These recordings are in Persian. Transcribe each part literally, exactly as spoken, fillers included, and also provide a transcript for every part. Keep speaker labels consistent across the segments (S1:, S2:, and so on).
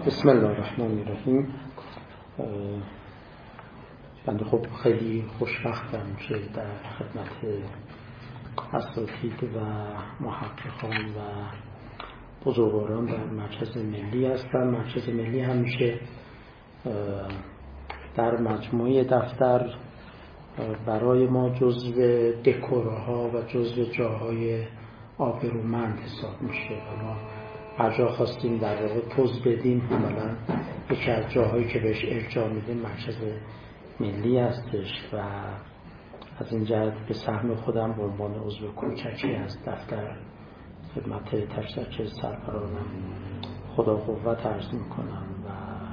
S1: بسم الله الرحمن الرحیم. بنده خب خیلی خوشبختم که در خدمت اساتید و محققان و بزرگواران در مرکز ملی هستم. مرکز ملی همیشه در مجموعه دفتر برای ما جزو دکورها و جزو جاهای آبرومند حساب میشه و ما هر جا خواستیم در واقع پوز بدیم عملا یکی از جاهایی که بهش ارجاع میدیم مرکز ملی هستش و از این جهت به سهم خودم به عنوان عضو کوچکی از دفتر خدمت تشکر سرورانم خدا قوت عرض میکنم و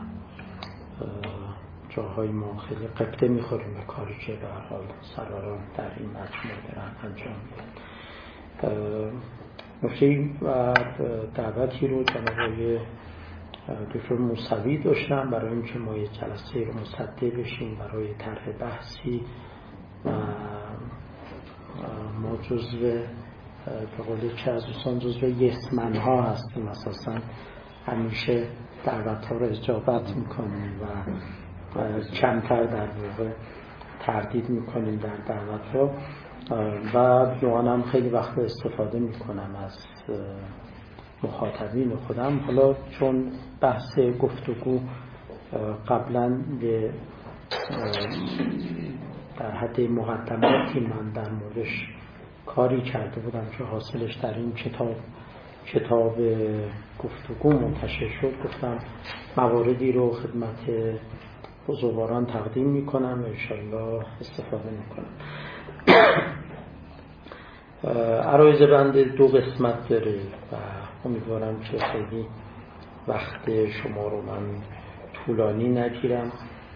S1: جاهای ما خیلی قبطه میخوریم به کاری که به هر حال سروران در این مجموعه دارن انجام میدن. نکته و دعوتی رو جناب آقای دکتر موسوی داشتم برای اینکه ما یه جلسه رو مصدق بشیم برای طرح بحثی و ما جزو به قول چه از دوستان جزو یسمن ها هستیم، اساسا همیشه دعوت ها رو اجابت میکنیم و کمتر در واقع تردید میکنیم در دعوت ها و جوانم خیلی وقت استفاده میکنم از مخاطبین خودم. حالا چون بحث گفتگو قبلا در حد مقدماتی من در موردش کاری کرده بودم که حاصلش در این کتاب کتاب گفتگو منتشر شد، گفتم مواردی رو خدمت بزرگواران تقدیم میکنم و انشالله استفاده میکنم. عرایض بنده دو قسمت داره و امیدوارم که خیلی وقت شما رو من طولانی نگیرم.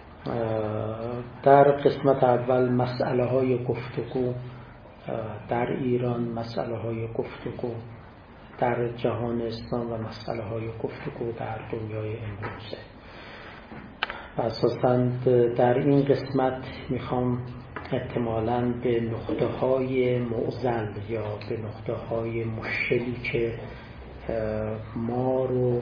S1: در قسمت اول مسئله های گفتگو در ایران، مسئله های گفتگو در جهان اسلام و مسئله های گفتگو در دنیای امروزه. و اساساً در این قسمت میخوام احتمالاً به نقطه های معضل یا به نقطه های مشکلی که ما رو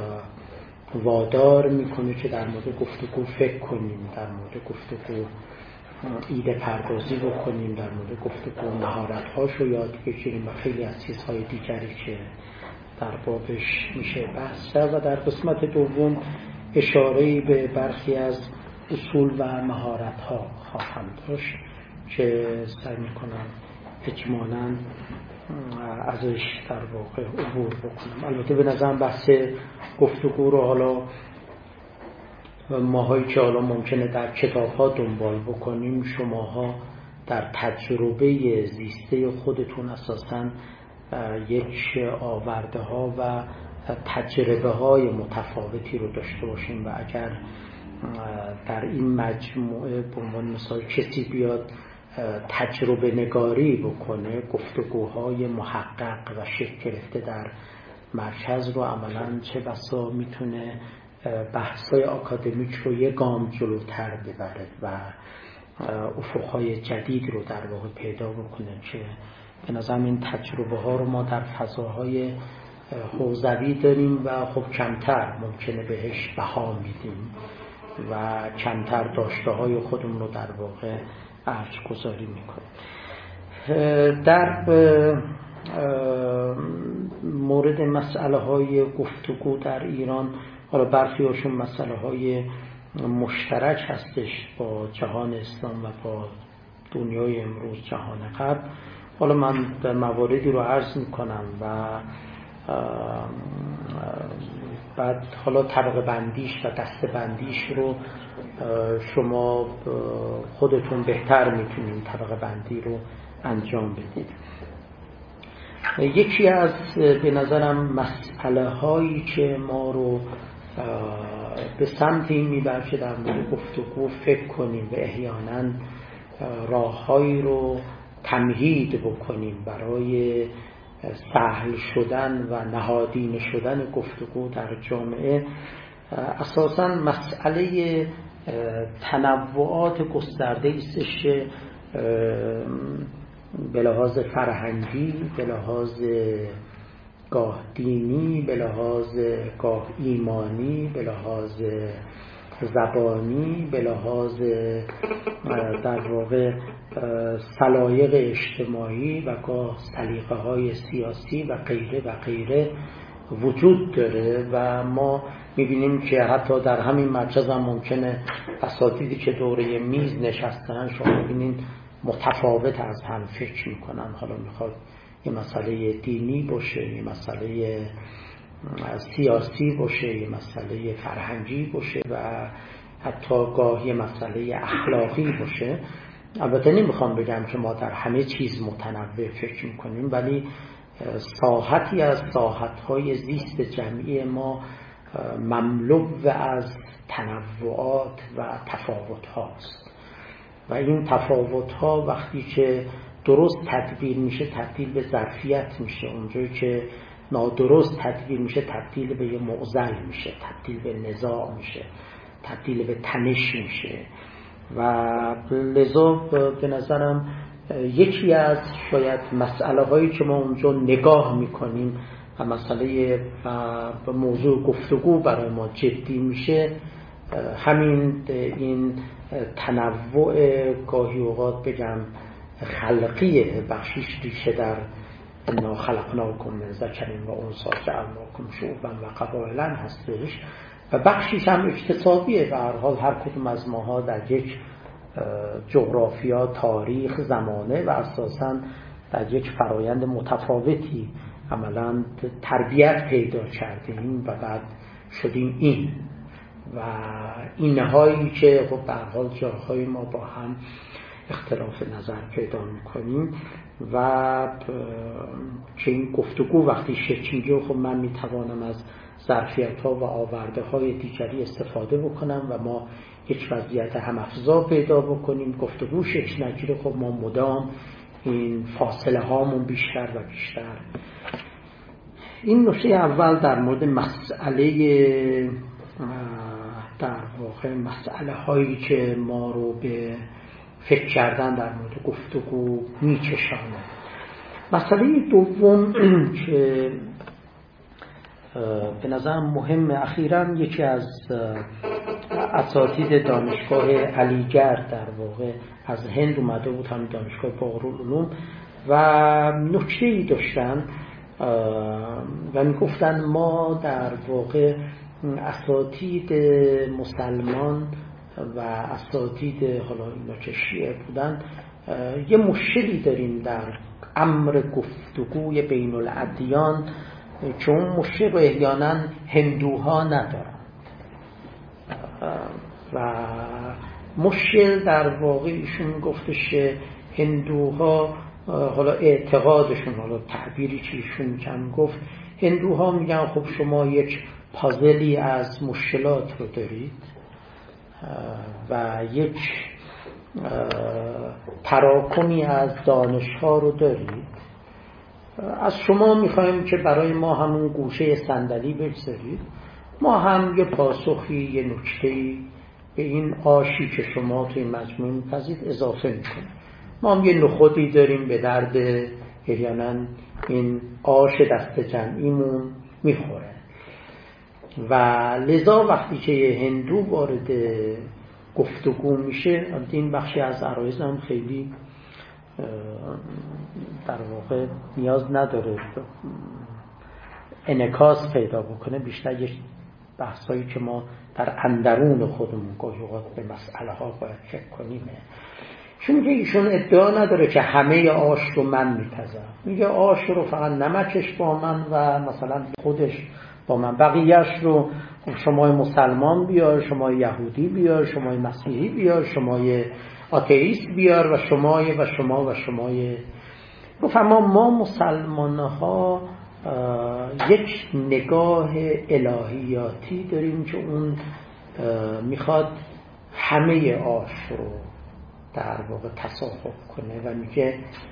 S1: وادار میکنه که در مورد گفتگو فکر کنیم، در مورد گفتگو ایده پردازی بکنیم، در مورد گفتگو مهارت‌هاش رو یاد بگیریم و خیلی از چیزهای دیگری که در بابش میشه بحث کرد. و در قسمت دوم اشاره‌ای به برخی از اصول و مهارت‌ها خواهم داشت که سعی میکنم اجمالاً ازش در واقع عبور بکنم. البته به نظرم بحث گفتگو رو حالا ماهایی که حالا ممکنه در کتاب‌ها دنبال بکنیم، شماها در تجربه زیسته خودتون اساساً یک آورده ها و تجربه های متفاوتی رو داشته باشیم و اگر در این مجموعه به عنوان مثال کسی بیاد تجربه نگاری بکنه، گفتگوهای محقق و شکل گرفته در مرکز رو عملاً چه بسا میتونه بحث‌های آکادمیک رو یک گام جلوتر ببره و افق‌های جدید رو در واقع پیدا بکنه که به نظرم این تجربه ها رو ما در فضاهای حوزوی داریم و خب کمتر ممکنه بهش بها میدیم و کمتر داشته های خودمون رو در واقع ارج گذاری میکنیم. در مورد مسئله های گفتگو در ایران، حالا برخی هاشون مسئله های مشترک هستش با جهان اسلام و با دنیای امروز جهان غرب. حالا من در مواردی رو عرض میکنم و بعد حالا طبقه بندیش و دسته بندیش رو شما خودتون بهتر میتونید طبقه بندی رو انجام بدید. یکی از به نظرم مسئله هایی که ما رو به سمت این میبره که در مورد گفتگو فکر کنیم و احیانا راههایی رو تمهید بکنیم برای سهل شدن و نهادینه شدن گفتگو در جامعه، اساساً مسئله تنوعات گسترده ایستش که به لحاظ فرهنگی، به لحاظ گاه دینی، به لحاظ گاه ایمانی، به لحاظ زبانی، به لحاظ در واقع سلایق اجتماعی و گاه سلیقه های سیاسی و غیره و غیره وجود داره و ما میبینیم که حتی در همین مرکز هم ممکنه اساتیدی که دوره میز نشستن شما میبینین متفاوت از هم فکر میکنن. حالا میخواد یه مسئله دینی باشه، یه مسئله سیاسی باشه، یه مسئله فرهنگی باشه و حتی گاهی مسئله اخلاقی باشه. البته نمیخوام بگم که ما در همه چیز متنوع فکر میکنیم، ولی ساحتی از ساحت‌های زیست جمعی ما مملو از تنوعات و تفاوت هاست و این تفاوت ها وقتی که درست تدبیر میشه تبدیل به ظرفیت میشه، اونجایی که نادرست تدبیر میشه تبدیل به یه معضل میشه، تبدیل به نزاع میشه، تبدیل به تنش میشه. و لذا به نظرم یکی از شاید مسئله هایی که ما اونجا نگاه میکنیم و مسئله و موضوع گفتگو برای ما جدی میشه همین این تنوع گاهی اوقات بگم خلقیه، بخشیش ریشه در انا خلقناکم من ذکر و انثی جعلناکم شعوبا و قبایل هستش و بخشیش هم اکتسابیه. به هر حال هر کدوم از ماها در یک جغرافیا، تاریخ، زمانه و اساساً در یک فرایند متفاوتی عملاً تربیت پیدا کردیم و بعد شدیم این و اینهایی که خب به هر حال جاهای ما با هم اختلاف نظر پیدا میکنیم و که این گفتگو وقتی شکل میگیره خب من میتوانم از ظرفیت ها و آورده های دیگری استفاده بکنم و ما یک وضعیت هم‌افزا پیدا بکنیم. گفتگو شکل نگیره خب ما مدام این فاصله هامون بیشتر و بیشتر. این نکته اول در مورد مسئله در واقع مسئله هایی که ما رو به فکر کردن در مورد گفتگو میکشانه. مسئله دوم که به نظرم مهمه، اخیراً یکی از اساتید دانشگاه علیگرد در واقع از هند اومده بود، هم دانشگاه باقرالعلوم و نکته‌ای داشتن و میگفتن ما در واقع اساتید مسلمان و اساتید حالا اینا که شیعه بودن یه مشکلی داریم در امر گفتگوی بین الادیان که اون مشکل رو احیانا هندوها ندارن و مشکل در واقع ایشون گفتش هندوها حالا اعتقادشون، حالا تعبیری که ایشون کم گفت، هندوها میگن خب شما یک پازلی از مشکلات رو دارید و یک تراکمی از دانش‌ها رو دارید، از شما میخوایم که برای ما همون گوشه صندلی بگذارید، ما هم یه پاسخی، یه نکته‌ای به این آشی که شما توی مجموعه می‌پزید اضافه میکنیم. ما هم یه نخودی داریم به درد احیانا این آش دست جمعیمون میخوره و لذا وقتی که هندو وارد گفتگو میشه، این بخشی از عرایض هم خیلی در واقع نیاز نداره انعکاس پیدا بکنه، بیشتر یک بحثایی که ما در اندرون خودمون گاهی اوقات به مسئله ها باید فکر کنیم. چون که ایشون ادعا نداره که همه آش رو من میپزم، میگه آش رو فقط نمکش با من و مثلا خودش با من، بقیهش رو شما مسلمان بیار، شما یهودی بیار، شما مسیحی بیار، شما آتئیست بیار و شما و شما و شما. گفتم ما مسلمان ها یک نگاه الهیاتی داریم که اون میخواد همه آش رو در واقع تصاحب کنه و میگه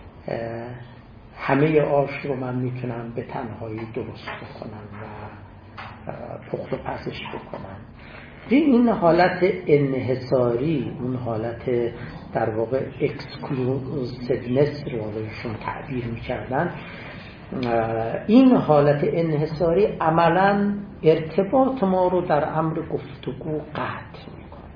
S1: همه آش رو من میتونم به تنهایی درست بکنم و پخت و پزش بکنم. این حالت انحصاری، اون حالت در واقع اکسکلوسیونیست رو ایشون تعبیر میکردن، این حالت انحصاری عملاً ارتباط ما رو در امر گفتگو قطع میکنه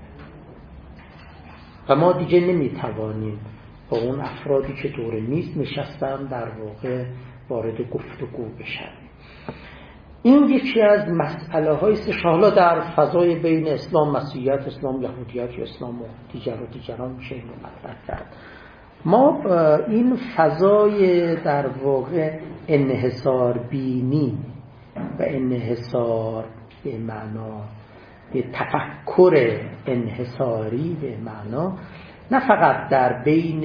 S1: و ما دیگه نمیتوانیم با اون افرادی که دور میز نشستن در واقع وارد گفتگو بشن. این یکی از مسئله های است حالا در فضای بین اسلام مسیحیت، اسلام یهودیت یا اسلام و دیگر و دیگران میشه اینو مطرح کرد. ما این فضای در واقع انحصار بینی و انحصار به معنا به تفکر انحصاری به معنا نه فقط در بین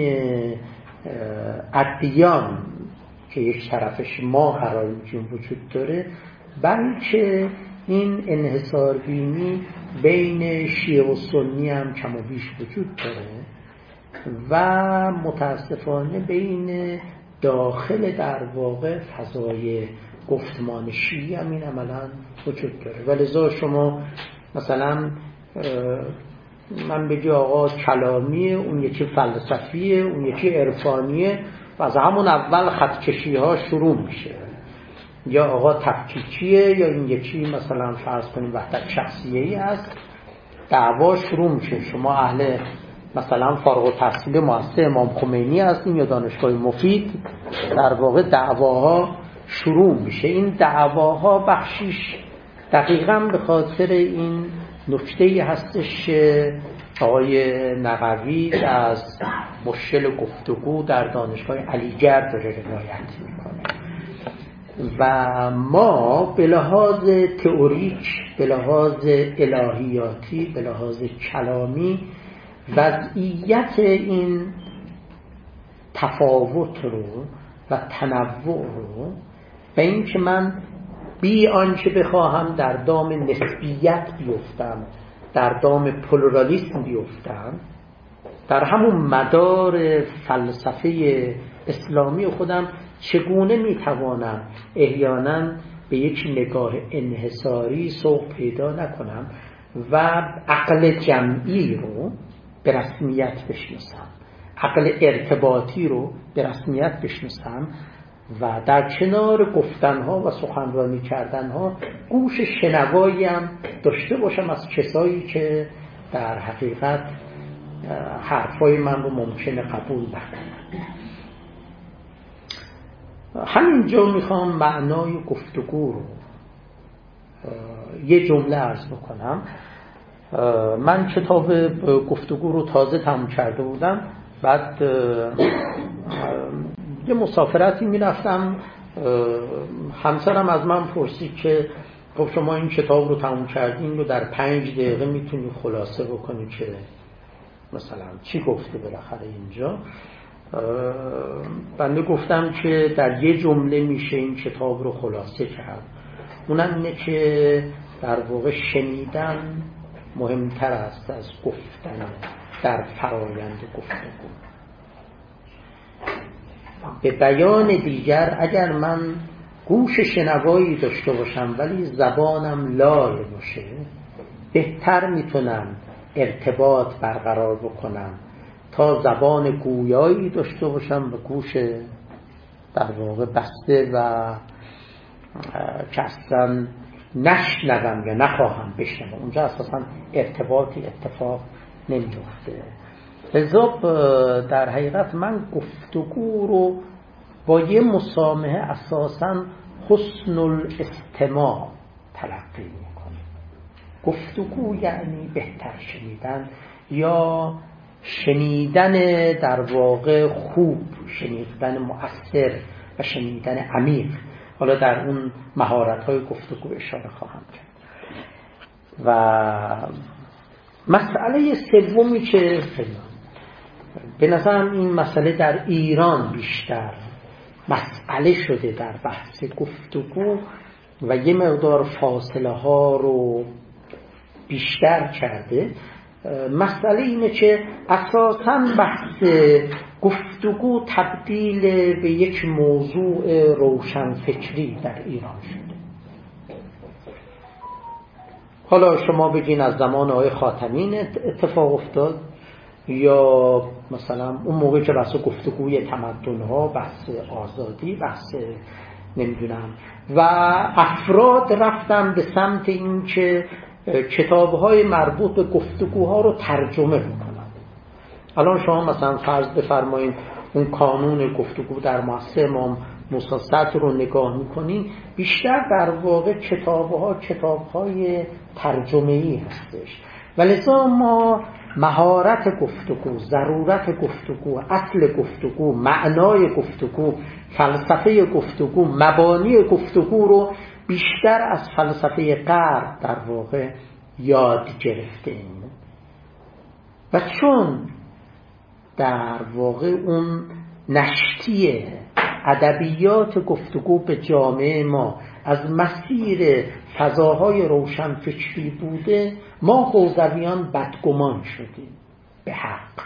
S1: ادیان که یک طرفش ما قرار می‌گیریم وجود داره، بلکه این انحصار بینی بین شیعه و سنی هم کم و بیش وجود داره و متاسفانه بین داخل در واقع فضای گفتمان شیعه هم این عملا وجود داره. ولذا شما مثلا من بگی آقا کلامیه، اون یکی فلسفیه، اون یکی عرفانیه و از همون اول خطکشی ها شروع میشه، یا آقا تفکیکیه یا این یکی مثلا فرض کنیم وحدت شخصیه ای هست، دعوا شروع میشه. شما اهل مثلا فارغ التحصیل مؤسسه امام خمینی هستین یا دانشگاه مفید، در واقع دعواها شروع میشه. این دعواها بخشیش دقیقاً به خاطر این نکته‌ای هستش که آقای نقوی از مشکل گفتگو در دانشگاه علیگرد داره روایت میکنه و ما به لحاظ تئوریک، به لحاظ الهیاتی، به لحاظ کلامی وضعیت این تفاوت رو و تنوع رو و این که من بی آنچه بخواهم در دام نسبیت بیفتم، در دام پلورالیسم بیفتم، در همون مدار فلسفه اسلامی خودم چگونه میتوانم احیانا به یک نگاه انحصاری سوق پیدا نکنم و عقل جمعی رو به رسمیت بشناسم، عقل ارتباطی رو به رسمیت بشناسم و در کنار گفتنها و سخنرانی کردنها گوش شنوایی هم داشته باشم از کسایی که در حقیقت حرفای من رو ممکنه قبول نکنن. همینجا میخوام معنای گفتگو رو یه جمله عرض بکنم. من کتاب گفتگو رو تازه تموم کرده بودم، بعد یه مسافرتی میرفتم، همسرم از من پرسید که خب شما این کتاب رو تموم کردین رو در پنج دقیقه میتونی خلاصه بکنی که مثلا چی گفته بالاخره اینجا؟ بنده گفتم که در یه جمله میشه این کتاب رو خلاصه کرد، اونم اینه که در واقع شنیدن مهمتر است از گفتن در فرایند گفتگو. به بیان دیگر اگر من گوش شنوایی داشته باشم ولی زبانم لال باشه، بهتر میتونم ارتباط برقرار بکنم تا زبان گویایی داشته باشم و گوش در واقع بسته و که اصلا نشنوم یا نخواهم بشنوم، اونجا اساسا ارتباطی اتفاق نمیفته. لذا در حقیقت من گفتگو رو با یه مسامحه اساسا حسن الاستماع تلقی میکنم. گفتگو یعنی بهتر شنیدن یا شنیدن در واقع خوب، شنیدن مؤثر و شنیدن عمیق. حالا در اون مهارت‌های گفتگو اشاره خواهم کرد. و مسئله سومی که به نظرم این مسئله در ایران بیشتر مسئله شده در بحث گفتگو و یه مقدار فاصله ها رو بیشتر کرده، مسئله اینه که اساساً بحث گفتگو تبدیل به یک موضوع روشنفکری در ایران شده. حالا شما بگین از زمان آقای خاتمی اتفاق افتاد یا مثلا اون موقع که بحث گفتگوی تمدن‌ها، بحث آزادی، بحث نمیدونم و افراد رفتن به سمت این که کتاب‌های مربوط به گفتگوها رو ترجمه بکنن. الان شما مثلا فرض بفرمایید اون کانون گفتگو در مؤسسه امام موسی صدر رو نگاه میکنین، بیشتر در واقع کتاب‌ها کتاب‌های ترجمه‌ای هستش و لذا ما مهارت گفتگو، ضرورت گفتگو، اصل گفتگو، معنای گفتگو، فلسفه گفتگو، مبانی گفتگو رو بیشتر از فلسفه غرب در واقع یاد گرفتیم و چون در واقع اون نشتی ادبیات گفتگو به جامعه ما از مسیر فضاهای روشنفکری بوده، ما حوزویان بدگمان شدیم به حق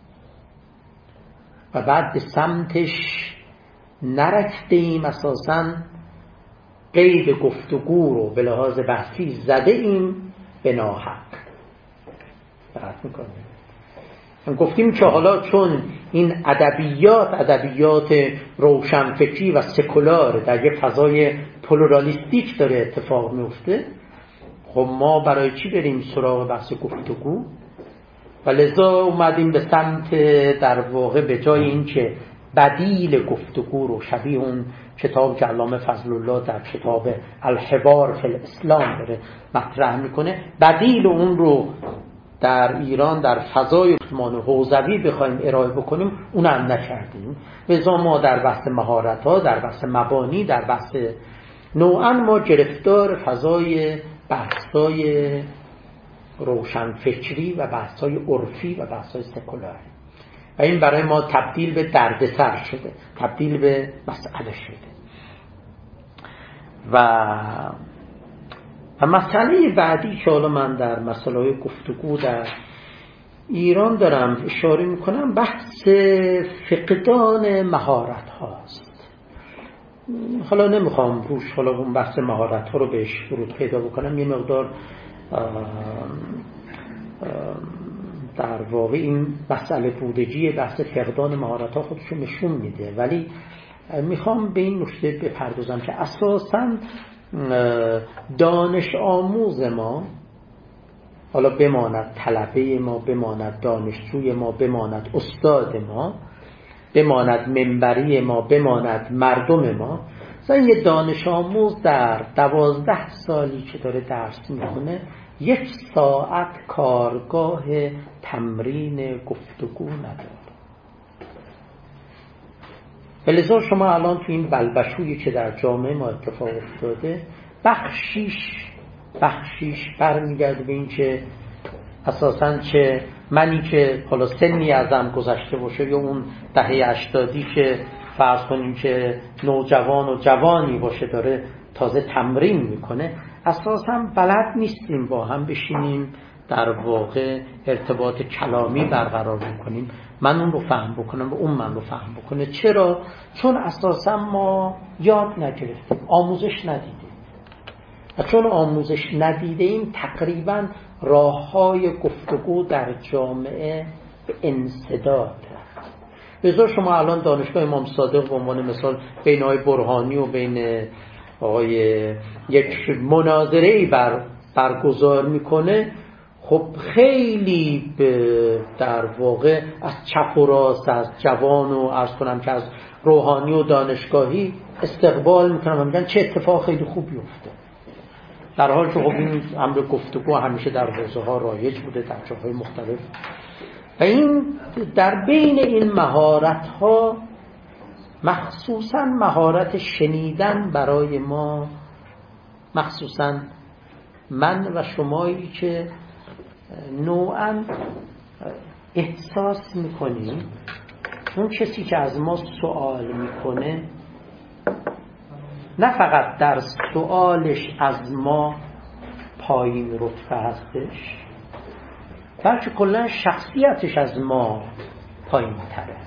S1: و بعد به سمتش نرفتیم. اساساً قید گفتگو رو به لحاظ بحثی زده ایم به ناحق. دقت میکنیم گفتیم که حالا چون این ادبیات ادبیات روشنفکری و سکولار در یک فضای پلورالیستیک داره اتفاق میفته، خب ما برای چی بریم سراغ بحث گفتگو؟ و لذا اومدیم به سمت در واقع به جای این که بدیل گفتگو رو شبیه اون کتاب که علامه فضل الله در کتاب الحوار فی الاسلام داره مطرح میکنه، بدیل اون رو در ایران در فضای عثمانی حوزوی بخوایم ارائه بکنیم، اون هم نکردیم. لذا ما در بحث مهارت‌ها، در بحث مبانی، در بحث نوعاً ما گرفتار فضای بحث‌های روشنفکری و بحث‌های عرفی و بحث‌های سکولار و این برای ما تبدیل به دردسر شده، تبدیل به مسئله شده. و و مسئله بعدی که حالا من در مسئله گفتگو در ایران دارم اشاره میکنم، بحث فقدان مهارت هاست. حالا نمیخوام روش حالا اون بحث مهارت ها رو بهش ورود پیدا بکنم، یه مقدار آه آه در واقع این مسئله بودجی بحث فقدان مهارت ها خودش رو نشون میده، ولی میخوام به این نکته بپردازم که اساساً دانش آموز ما، حالا بماند طلبه ما، بماند دانشجوی ما، بماند استاد ما، بماند منبری ما، بماند مردم ما، مثلا یه دانش آموز در دوازده سالی که داره درس میکنه یک ساعت کارگاه تمرین گفتگو نداره. ولذا شما الان تو این بلبشویی که در جامعه ما اتفاق افتاده، بخشیش بخشیش برمیگرده به این که اساساً چه منی که حالا سنی ازم گذشته باشه یا اون دهه هشتادی که فرض کنیم که نوجوان و جوانی باشه داره تازه تمرین میکنه، اساساً بلد نیستیم با هم بشینیم در واقع ارتباط کلامی برقرار بکنیم، من اون رو فهم بکنم و اون من رو فهم بکنه. چرا؟ چون اساسا ما یاد نگرفتیم، آموزش ندیدیم و چون آموزش ندیدیم تقریبا راه‌های گفتگو در جامعه به انسداد رفت. لذا شما الان دانشگاه امام صادق به عنوان مثال بین آقای برهانی و بین آقای یک مناظره‌ای بر برگزار میکنه، خب خیلی در واقع از چپ و راست، از جوان و عرض کنم که از روحانی و دانشگاهی استقبال میکنم و میگن چه اتفاق خیلی خوبی افته، در حال که خب این امر گفتگو همیشه در حوزه ها رایج بوده در جاهای مختلف. و این در بین این مهارت ها مخصوصا مهارت شنیدن برای ما، مخصوصا من و شمایی که نوعاً احساس میکنیم اون کسی که از ما سوال میکنه نه فقط در سوالش از ما پایین رتبه هستش، بلکه کلا شخصیتش از ما پایین تره.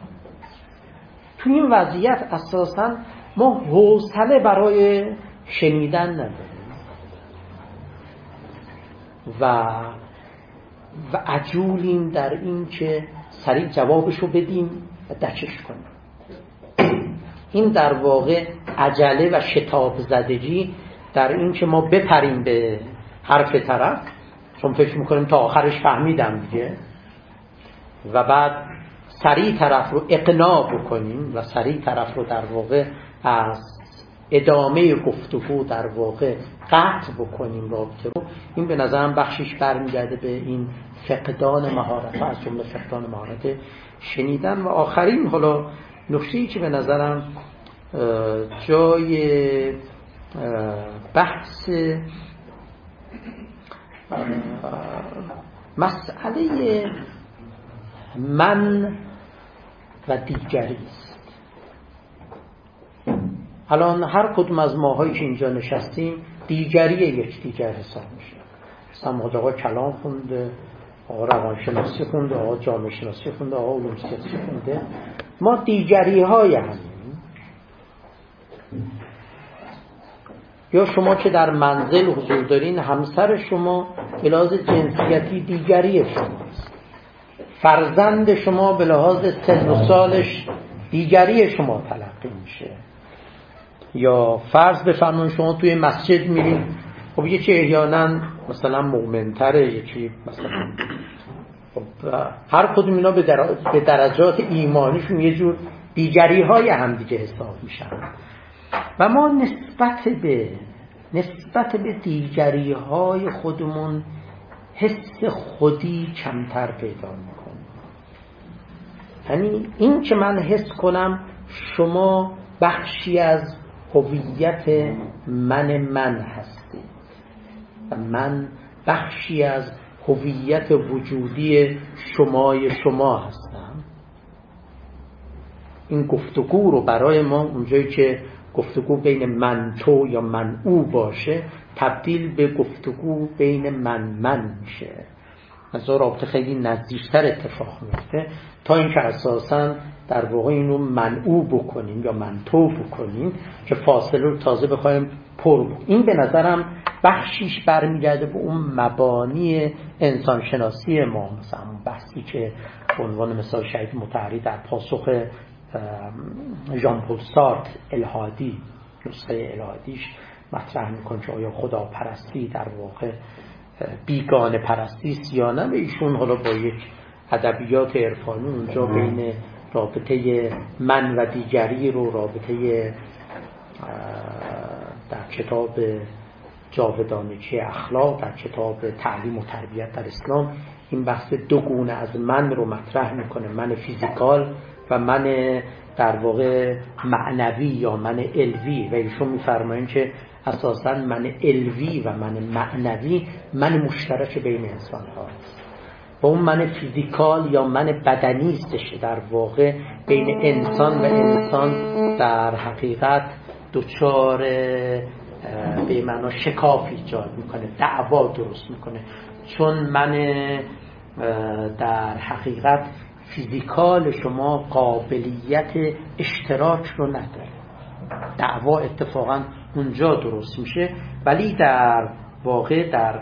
S1: تو این وضعیت اساساً ما حوصله برای شنیدن نداریم و و عجولیم در این که سریع جوابشو بدیم و دچش کنیم. این در واقع عجله و شتاب زدگی در این که ما بپریم به حرف طرف، چون فکر میکنیم تا آخرش فهمیدم دیگه، و بعد سریع طرف رو اقناع بکنیم و سریع طرف رو در واقع از ادامه گفتگو در واقع قطع بکنیم رابطه رو. این به نظرم بخشش برمیگرده به این فقدان مهارت، از جمله فقدان مهارت شنیدن. و آخرین حالا نکته‌ای که به نظرم جای بحث مسئله من و دیگری است. الان هر کدوم از ماهایی که اینجا نشستیم دیگری یک دیگر حساب میشه. مثلا آقا کلام خونده، آقا روانشناسی خونده، آقا جامعه شناسی خونده، آقا علوم سیاسی خونده. ما دیگری های هستیم. یا شما که در منزل حضور دارین، همسر شما به لحاظ جنسیتی دیگری شماست، فرزند شما به لحاظ سن و سالش دیگری شما تلقی میشه. یا فرض بفرمایید شما توی مسجد میرین، خب یکی احیانا مثلا مؤمن‌تره، یکی مثلا خب هر کدوم اینا به, در... به درجات ایمانیشون یه جور دیگری های هم دیگه حساب میشن و ما نسبت به نسبت به دیگری های خودمون حس خودی کمتر پیدا میکنیم. یعنی این که من حس کنم شما بخشی از هویت من من هستید و من بخشی از هویت وجودی شمای شما هستم، این گفتگو رو برای ما اونجایی که گفتگو بین من تو یا من او باشه تبدیل به گفتگو بین من من میشه. از رابطه خیلی نزدیکتر اتفاق میفته تا اینکه اساساً در واقع اینو من او بکنیم یا من تو بکنیم که فاصله رو تازه بخوایم پر بکنیم. این به نظرم بخشیش برمیگرده به اون مبانی انسانشناسی ما، مثلا بحثی که به عنوان مثال شهید مطهری در پاسخ ژان پل سارتر الحادی، نسخه الحادیش مطرح میکنه که آیا خدا پرستی در واقع بیگانه پرستی است یا نه. ایشون حالا با یک ادبیات عرفانی اونجا بین رابطه من و دیگری رو، رابطه در کتاب جاودانگی اخلاق، در کتاب تعلیم و تربیت در اسلام، این بحث دو گونه از من رو مطرح میکنه، من فیزیکال و من در واقع معنوی یا من الوی. و ایشون میفرمایند که اساساً من الوی و من معنوی من مشترک بین انسان هاست و اون من فیزیکال یا من بدنی استش در واقع بین انسان و انسان در حقیقت دچار به معنا شکاف ایجاد میکنه، دعوا درست میکنه، چون من در حقیقت فیزیکال شما قابلیت اشتراک رو نداره، دعوا اتفاقا اونجا درست میشه. ولی در واقع در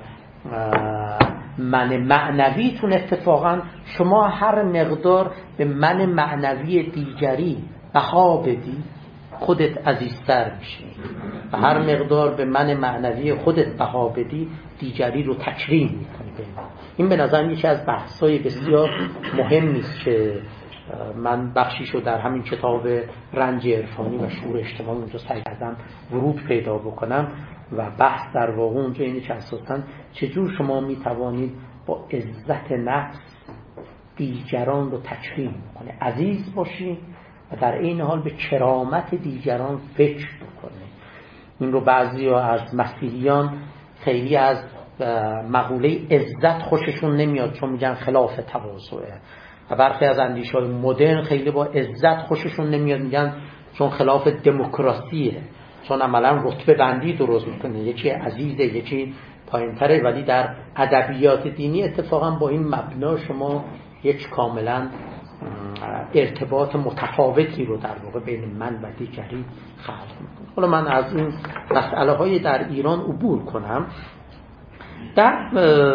S1: من معنویتون اتفاقا شما هر مقدار به من معنوی دیگری بها بدی خودت عزیزتر میشی و هر مقدار به من معنوی خودت بها بدی دیگری رو تکریم میکنی. این به نظر یکی از بحث‌های بسیار مهمی است که من بخشیشو در همین کتاب رنج عرفانی و شعور اجتماعی اونجا سعی کردم ورود پیدا بکنم و بحث در واقع اونجا اینه که اساساً چجور شما میتوانید با عزت نفس دیگران رو تکریم کنید، عزیز باشید و در این حال به کرامت دیگران فکر بکنید. این رو بعضیا از مسیحیان خیلی از مقوله عزت خوششون نمیاد چون میگن خلاف تواضعه و برخی از اندیشه‌های مدرن خیلی با عزت خوششون نمیاد، میگن چون خلاف دموکراسیه، چون عملا رتبه بندی درست میکنه، یکی عزیزه یکی پایین‌تره. ولی در ادبیات دینی اتفاقا با این مبنا شما یک کاملا ارتباط متفاوتی رو در واقع بین من و دیگری خلق میکنه. حالا من از این مسئله های در ایران عبور کنم. در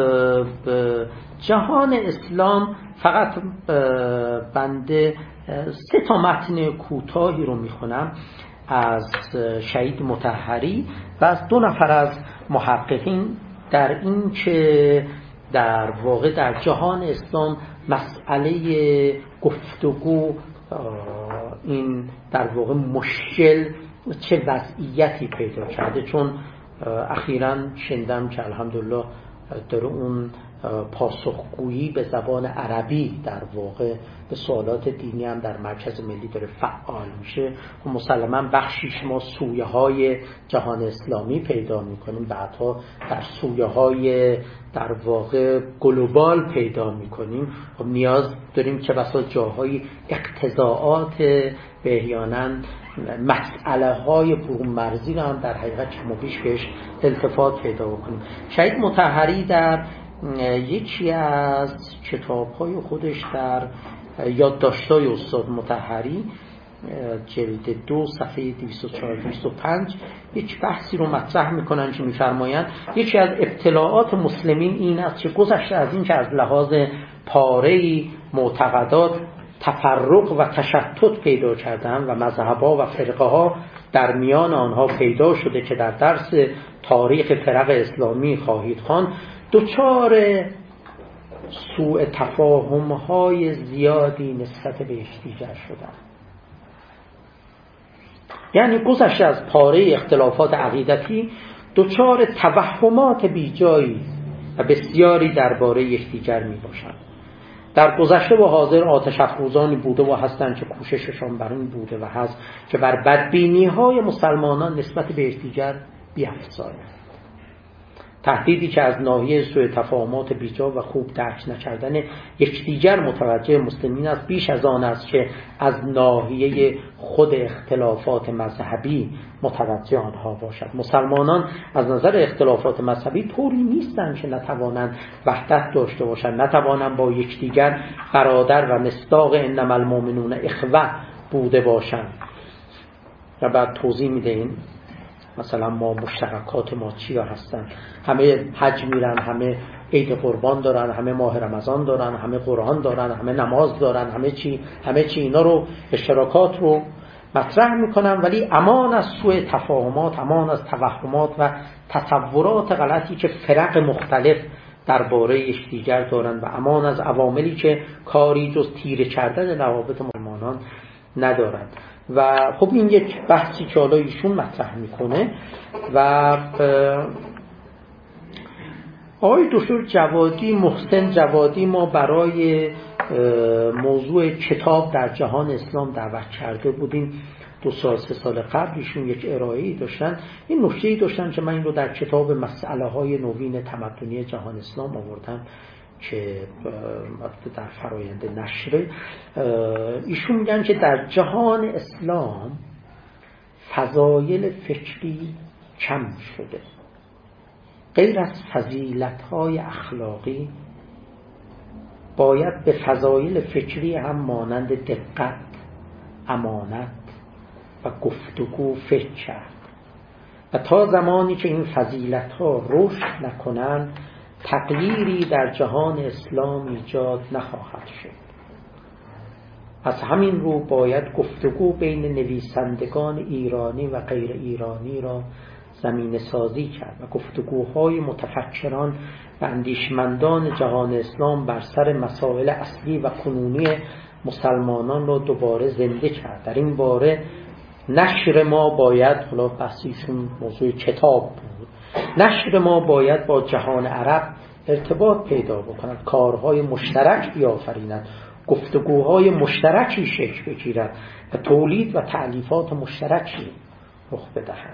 S1: جهان اسلام فقط بنده سه تا متن کوتاهی رو میخونم. از شهید مطهری و از دو نفر از محققین در این که در واقع در جهان اسلام مسئله گفتگو این در واقع مشکل چه وضعیتی پیدا کرده، چون اخیراً شنیدم که الحمدلله داره اون پاسخگویی به زبان عربی در واقع به سوالات دینی هم در مرکز ملی داره فعال میشه و مسلماً بخشیش ما سویه های جهان اسلامی پیدا میکنیم، بعدها در سویه های در واقع گلوبال پیدا میکنیم و نیاز داریم که بسا جاهای اقتضاعات به احیاناً مسئله های برون مرزی رو هم در حقیقت کم و بیش بهش التفات پیدا بکنیم. شهید مطهری در یکی از کتاب‌های خودش در یادداشت‌های استاد مطهری جلد دو صفحه دویست و چهار دویست و پنج یک بحثی رو مطرح میکنن که میفرمایند یکی از ابتلاعات مسلمین این است که گذشته از این که از لحاظ پاره‌ای معتقدات تفرق و تشتت پیدا کردن و مذهب‌ها و فرقه‌ها در میان آنها پیدا شده که در درس تاریخ فرق اسلامی خواهید خواند، دچار سوء تفاهم‌های زیادی نسبت به یکدیگر شدند. یعنی گذشته از پاره اختلافات عقیدتی دچار توهمات بیجایی و بسیاری درباره یکدیگر میباشند. در گذشته و حاضر آتش افروزانی بوده و هستند که کوشششان بر این بوده و هست که بر بدبینی‌های مسلمانان نسبت به یکدیگر بیفزایند. تهدیدی که از ناحیه سوء تفاهمات بیجا و خوب درک نکردن یکدیگر متوجه مسلمین است، بیش از آن است که از ناحیه خود اختلافات مذهبی متوجه آنها باشد. مسلمانان از نظر اختلافات مذهبی طوری نیستند که نتوانند وحدت داشته باشند، نتوانند با یکدیگر برادر و مصداق انما المؤمنون اخوه بوده باشند. و بعد توضیح میده این مثلا ما مشترکات ما چیا هستن، همه حج میرن، همه عید قربان دارن، همه ماه رمضان دارن، همه قرآن دارن، همه نماز دارن، همه چی همه چی اینا رو اشتراکات رو مطرح میکنن، ولی امان از سوء تفاهمات، امان از توهمات و تصورات غلطی که فرق مختلف درباره یکدیگر دارن و امان از عواملی که کاری جز تیره کردن روابط مسلمانان ندارن. و خب این یک بحثی که حالا ایشون مطرح میکنه و آقای دکتر جوادی محسن جوادی ما برای موضوع کتاب در جهان اسلام دعوت کرده بودیم دو سال سه سال قبل. ایشون یک ارائه‌ای داشتن، این نکته‌ای داشتن که من این رو در کتاب مسئله های نوین تمدنی جهان اسلام آوردم که در فرایند نشره. ایشون میگن که در جهان اسلام فضایل فکری کم شده، غیر از فضیلت‌های اخلاقی باید به فضایل فکری هم مانند دقت، امانت و گفتگو فکر کرد و تا زمانی که این فضیلت‌ها رشد نکنند تغییری در جهان اسلام ایجاد نخواهد شد. از همین رو باید گفتگو بین نویسندگان ایرانی و غیر ایرانی را زمینه سازی کرد و گفتگوهای متفکران و اندیشمندان جهان اسلام بر سر مسائل اصلی و کنونی مسلمانان را دوباره زنده کرد. در این باره نشر ما باید، حالا بحثیشون موضوع کتاب بود، نشر ما باید با جهان عرب ارتباط پیدا بکند، کارهای مشترک بیافریند، گفتگوهای مشترکی شکل بگیرد و تولید و تألیفات مشترکی رخ بدهد.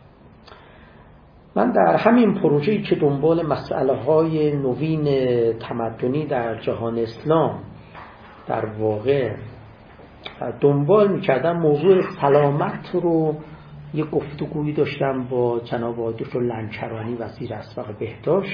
S1: من در همین پروژه‌ای که دنبال مسئله های نوین تمدنی در جهان اسلام در واقع دنبال می‌کردم، موضوع سلامت رو یه گفتگویی داشتم با جناب آقای دکتر لنکرانی وزیر اسبق بهداشت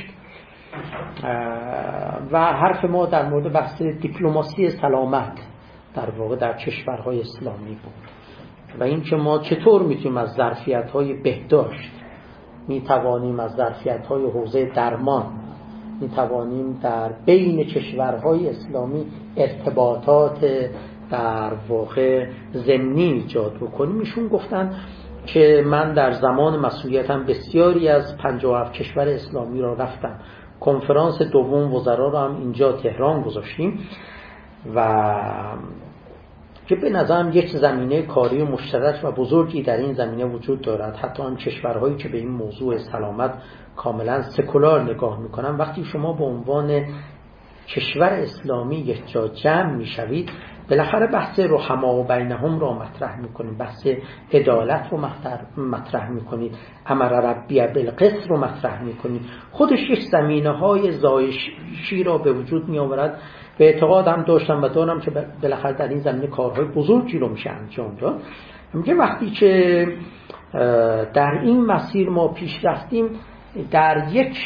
S1: و حرف ما در مورد بحث دیپلماسی سلامت در واقع در کشورهای اسلامی بود و اینکه ما چطور میتونیم از ظرفیت‌های بهداشت، میتوانیم از ظرفیت‌های حوزه درمان، میتوانیم در بین کشورهای اسلامی ارتباطات در واقع ضمنی ایجاد بکنیم. ایشون گفتن که من در زمان مسئولیتم بسیاری از پنجاه و هفت کشور اسلامی را رفتم، کنفرانس دوم وزرا را هم اینجا تهران گذاشتیم و که به نظرم یک زمینه کاری مشترک و بزرگی در این زمینه وجود دارد. حتی آن کشورهایی که به این موضوع سلامت کاملا سکولار نگاه میکنن، وقتی شما به عنوان کشور اسلامی یک جا جمع میشوید، بالاخره بحث رحما و بینهم را مطرح میکنید، بحث عدالت رو مطرح میکنید، امر ربی بالقسط رو مطرح میکنید. خودش یک زمینه های زایشی را به وجود میآورد. به اعتقاد هم داشتم و دارم که بالاخره در این زمینه کارهای بزرگی رو میشه انجام داد. میگه وقتی که در این مسیر ما پیش رفتیم، در یک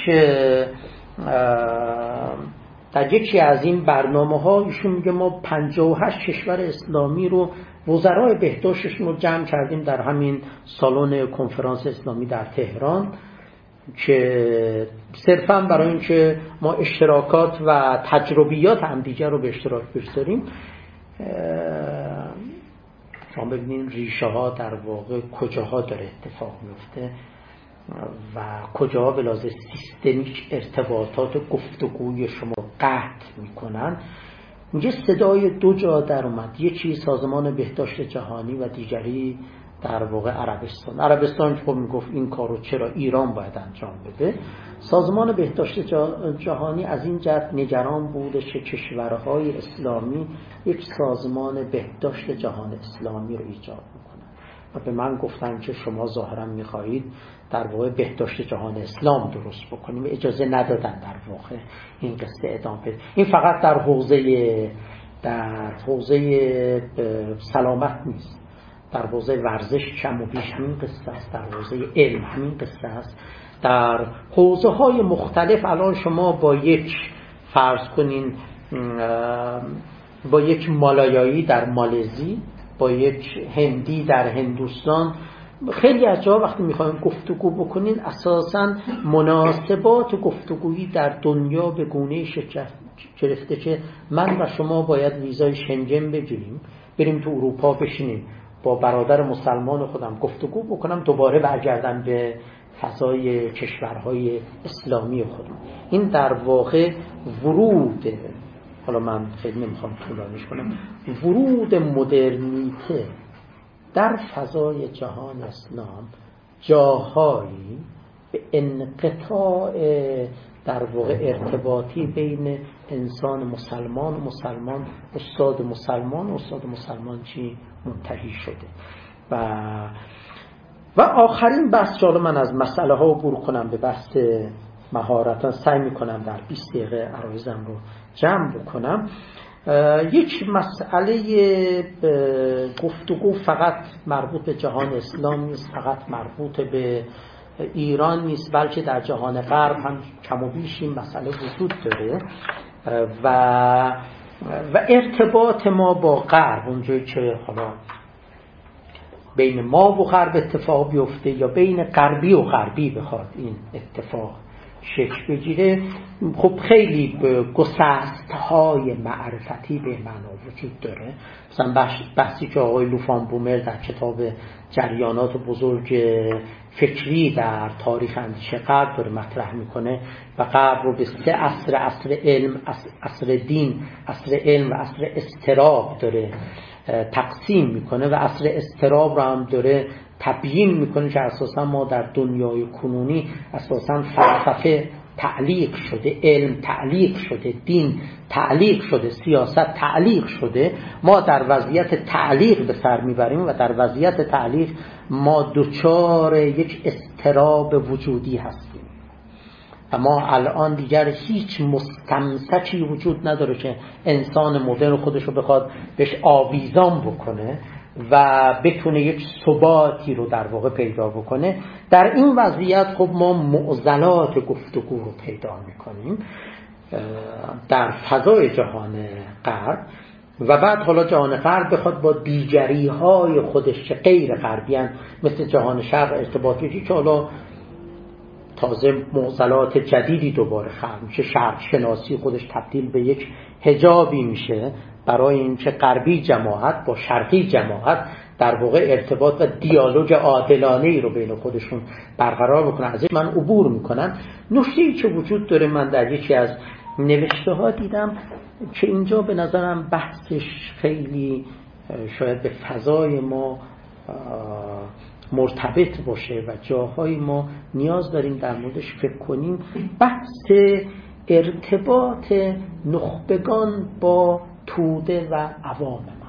S1: در یکی از این برنامه ها ایشون میگه ما پنجاه و هشت کشور اسلامی رو وزرای بهداشتشون رو جمع کردیم در همین سالن کنفرانس اسلامی در تهران، که صرفا برای اینکه ما اشتراکات و تجربیات همدیگه رو به اشتراک بگذاریم. شما ببینید ریشه ها در واقع کجاها داره اتفاق میفته و کجاها به لحاظ سیستمیک ارتباطات گفتگوی شما قطع میکنن. اینجا صدای دو جا در اومد، یکی سازمان بهداشت جهانی و دیگری در واقع عربستان. عربستان که میگفت این کارو چرا ایران باید انجام بده. سازمان بهداشت جهانی از این جهت نگران بودش که کشورهای اسلامی یک سازمان بهداشت جهان اسلامی رو ایجاد میکنن و به من گفتن که شما ظاهرا میخواهید در واقع بهداشت جهان اسلام درست بکنیم. اجازه ندادن در واقع این قصه ادامه بده. این فقط در حوزه در حوزه سلامت نیست، در حوزه ورزش کم و بیش همین قصه است، در حوزه علم همین قصه است، در حوزه های مختلف. الان شما با یک فرض کنین با یک مالایایی در مالزی، با یک هندی در هندوستان، خیلی از جاها وقتی میخوایم گفتگو بکنین اساساً مناسبات گفتگویی در دنیا به گونه شکل گرفته که من و شما باید ویزای شنگن بگیریم، بریم تو اروپا بشینیم با برادر مسلمان خودم گفتگو بکنم، دوباره برگردم به فضای کشورهای اسلامی خودم. این در واقع ورود، حالا من خیلی نمیخوام طولانیش کنم، ورود مدرنیته در فضای جهان اسلام جاهایی به انقطاع در واقع ارتباطی بین انسان مسلمان و مسلمان، استاد مسلمان و استاد مسلمان چی منتهی شده. و و آخرین بحث که من از مسئله ها عبور کنم به بحث مهارت، سعی میکنم در بیست دقیقه عرایزم رو جمع بکنم. یک مسئله گفتگو فقط مربوط به جهان اسلام نیست، فقط مربوط به ایران نیست، بلکه در جهان غرب هم کم و بیش این مسئله وجود داره و و ارتباط ما با غرب، اونجایی که حالا بین ما و غرب اتفاق بیفته یا بین غربی و غربی بخواد این اتفاق شکل بگیره، خب خیلی گسستهای معرفتی به معنا وجود داره. مثلا بحثی که آقای لوفان بومر در کتاب جریانات بزرگ فکری در تاریخ اندیشه غرب داره مطرح میکنه و غرب رو به سه عصر، عصر علم، عصر دین، عصر علم و عصر اضطراب داره تقسیم میکنه و عصر اضطراب رو هم داره تبیین میکنه که اساسا ما در دنیای کنونی اساسا فلسفه تعلیق شده، علم تعلیق شده، دین تعلیق شده، سیاست تعلیق شده. ما در وضعیت تعلیق به سر میبریم و در وضعیت تعلیق ما دچار یک اضطراب وجودی هستیم و ما الان دیگر هیچ مستمسکی وجود نداره که انسان مدرن خودش رو بخواد بهش آویزان بکنه و بتونه یک ثباتی رو در واقع پیدا بکنه. در این وضعیت خب ما معضلات گفتگو رو پیدا میکنیم در فضای جهان غرب و بعد حالا جهان غرب بخواد با دیگری های خودش که غیر غربی هستند مثل جهان شرق ارتباطی که حالا تازه معضلات جدیدی دوباره خلق میشه، شرق شناسی خودش تبدیل به یک حجابی میشه برای اینکه غربی جماعت با شرقی جماعت در واقع ارتباط و دیالوگ عادلانه‌ای رو بین خودشون برقرار بکنن، ازش من عبور میکنم. نکته‌ای که وجود داره، من در یکی از نوشته ها دیدم که اینجا به نظرم بحثش خیلی شاید به فضای ما مرتبط باشه و جاهای ما نیاز داریم در موردش فکر کنیم، بحث ارتباط نخبگان با توده و عوام مردم.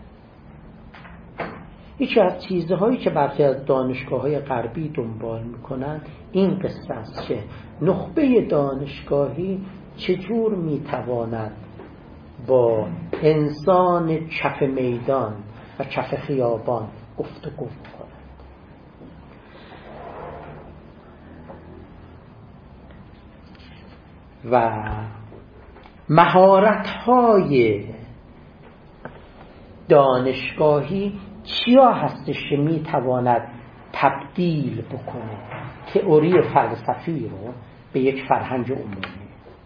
S1: یکی از چیزهایی که برخی از دانشگاه‌های غربی دنبال میکنن این قصه است که نخبه دانشگاهی چجور میتواند با انسان کف میدان و کف خیابان گفتگو کند. و مهارت‌های دانشگاهی چیا هستش که میتواند تبدیل بکنه تئوری فلسفی رو به یک فرهنگ عمومی